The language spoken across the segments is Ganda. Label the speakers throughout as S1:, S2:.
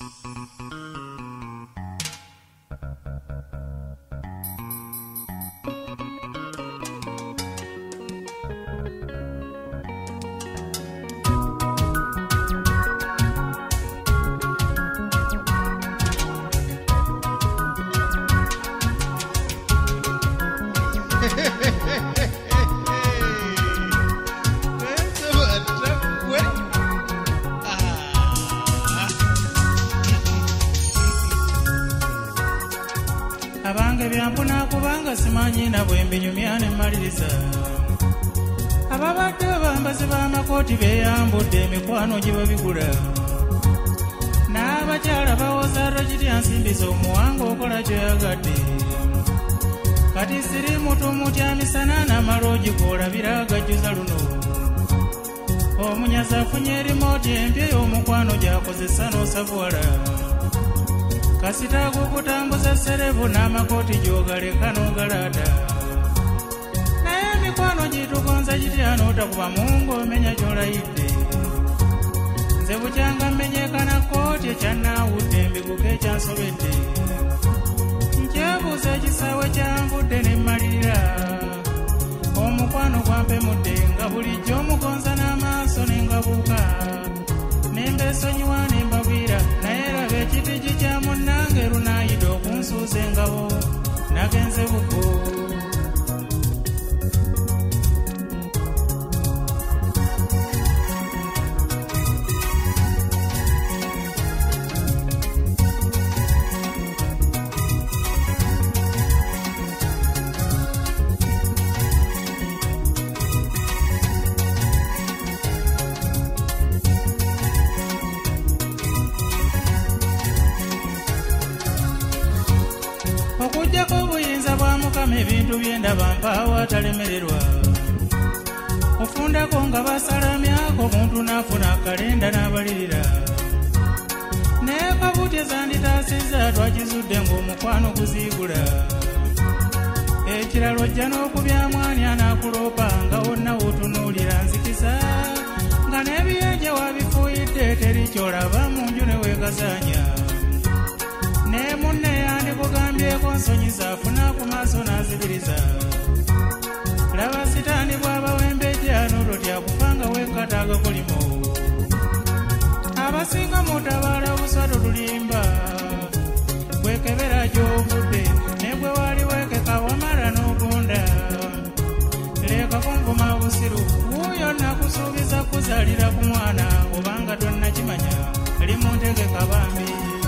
S1: Abange byampuna kubanga simanyi na bwembe nyumyane maliriza. Ababadde bambaze b'amakooti beeyambudde emikwano gye babigula. N'abakyala bawoza rogiti ansimbiza omuwanga okola ky'oyagadde. Kati siri mutumu tya misana n'amaloogi kw'olabira agajjuza luno. Omunyazi afunye rimooti empya y'omukwano gy'akozesa n'osavuwala. Kasita kukutambuza serebu n'amakooti gy'ogaleka n'ogalaada. Naye emikwano gitugonza gitya n'otakuba mungu omenya gy'olayidde. Nze bukyanga mmenyeekana kkooti ekyannaawudde mbiguke ekyansobedde. Nkyebuuza ekisaawe kyanvudde ne mmalirira. Omukwano gwampemudde nga bulijjo omugonza n'amaaso ne ngabuuka. Ne mbeesonyiwa ne mbagwira naye laba ekitigi kya munnange lunaayida okunsuuza engabo. Nagenze bukko. Okujjako obuyinza bwa Mukama ebintu by'endaba mpaawo atalemererwa. Ofundako nga basalamyako omuntu n'afuna kalenda n'abalirira. Naye kabuuti ezanditaasizza twakizudde ng'omukwano guziigula. Ekiralo ojja n'okubyamu ani anaakuloopa nga wonna w'otunuulira nzikiza. Nga n'ebiyenje wabifuuyidde teri ky'olaba mu nju ne weegazaanya. Ne munne yandikugambyeko nsonyiza afuna ku maaso n'azibiriza. Laba sitaani bw'abawembejja n'ototya kufa nga weekataaga kulimo. Abasinga mutabaala buswato lulimba. Bwekebera gy'ovudde ne bwe wali weekeka wamala n'ogonda. Leeka kunvuma busiru wuuyo nakusuubiza kuzaalira ku mwana obanga tonnakimanya limuntegeka bambi.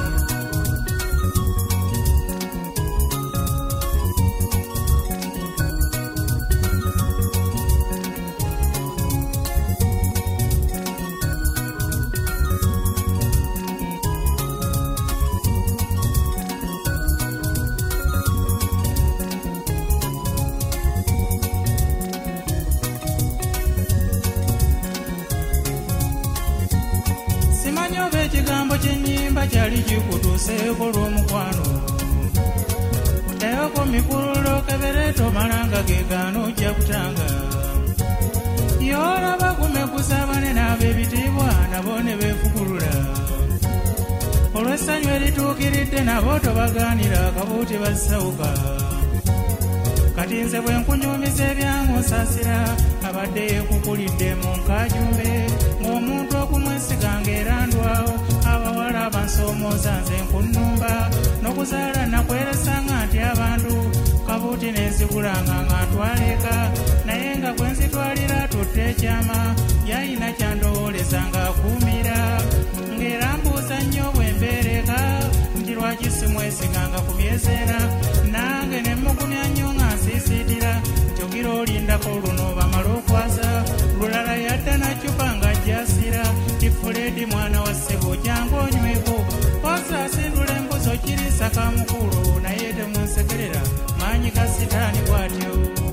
S1: Ekigambo ky'ennyimba kyali kikutuuseeko lw'omukwano. Teyoko mikululo kebere tomalanga geegaana ojja kutanga. Y'olaba gumegusaabane n'ab'ebitiibwa nabo ne beefukulula. Olw'essanyu erituukiridde nabo tobagaanira akabuuti bassawuka. Kati nze bwe nkunyumiza ebyangu nsaasira abadde yeekukulidde mu nkaajumbe ng'omuntu okumwesiganga era ndwawo abawala abansoomooza nze nkunnumba n'okuzaala nakweresanga nti abantu kabuuti neezigulanga nga ntwaleeka naye nga gwe nzitwalira tutte ekyama yayina kyandowooleza ng'akuumira ng'era mbuuza nnyo bwe mbeereka nti lwaki simwesiganga ku byezeera nange ne mugumya nnyo nga nsiisiitira njogira olindako luno bamala okwaza lulala yadda nacupa ng'ajjasira tifuledi mwana wa ssebo jangu onyweko osaasindula embuzi okirisa kamukulu naye temunsekerera maanyi ga sitaani bw'atyo.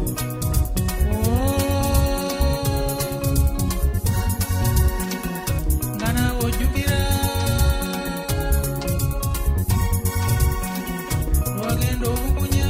S1: Nga naawe ojjukira lwagenda obukunya.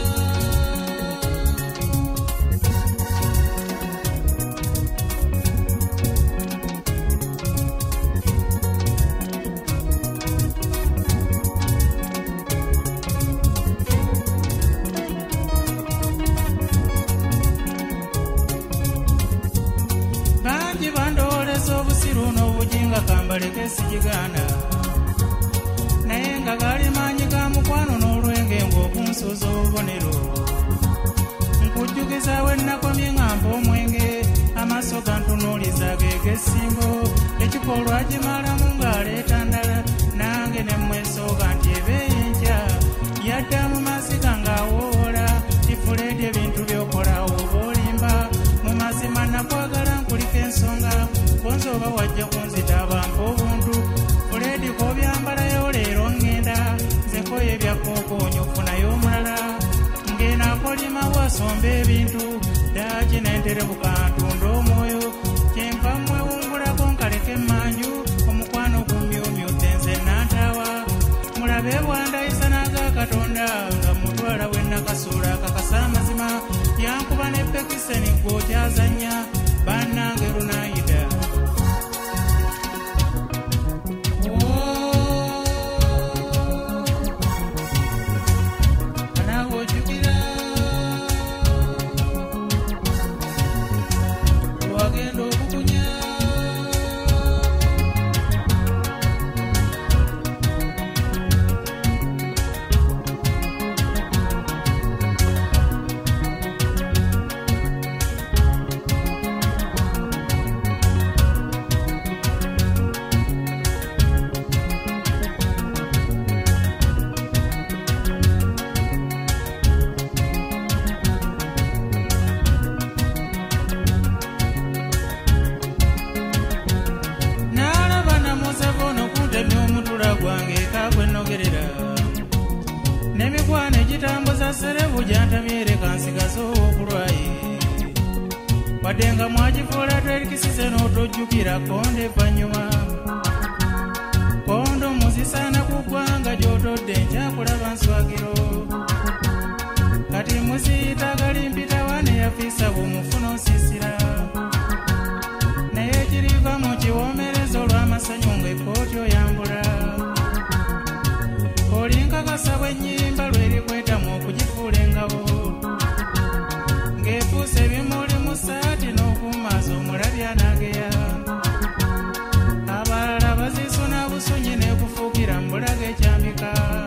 S1: sigigana naye nga gali maanyi ga mukwano n'olwenge ng'okunsuuza obubonero nkujjukiza we nnakomye ng'ampa omwenge amaaso gantunuuliza geeg'essimbo ekikolwa gimalamu ng'aleeta ndala nange ne mmwesooga nti ebeeyi enkya yadda mu masiga ng'awoola ifuleedya ebintu by'okola oba olimba mu mazima nakwagala nkulika ensonga bonza oba wajja kunzitabampa obuntu fuleedi k'obyambalayo leero ŋŋenda nzekoyo ebyakookoonyo funayo omulala ng'enaakolima wasomba ebintu ddaaki n'enterebuka ntunda omwoyo kyempa mwewungulako nkaleka emmanju omukwano gumyumyute nze nantaawa mulabe bwandayisa n'aga katonda nga mutwala we nakasuula akakasa amazima yankuba ne pekiseni gw'okyazannya bannange lunaayida n'emikwano egitambuza serebu gyantamyere kansigazo okulwaye wadde nga mwagifuula terikisize n'otojjukira konde vanyuma kondo muzisaana ku ggwanga gy'otodde nkyakulaba nswagiro kati muziyita galimpitawa neyafiisa bw'omufuna osiisira naye kiriva mu kiwoomereza olw'amasanyu ng'ekkooti oyambula olinkakasa bw'ennyimba lwerikwetamu okugifuula engabo ng'efuusa ebimuli mu ssaati n'okumaaso omulabi anageya abalala bazisuna busunyi n'ekufuukira mu bulago ekyambika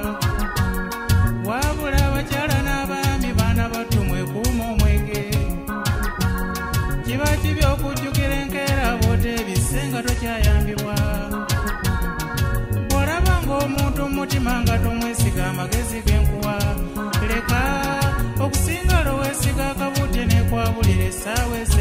S1: wabula abakyala n'abaami baana battu mwekuuma omwenge kiba kibi okujjukira enkeera bw'oteebisse nga tokyayambibwa bw'olaba ng'omuntu mutima nga tomwesiga amagezi g'enkuwa leka okusinga loweesiga akabuute n'ekwabulira essaawa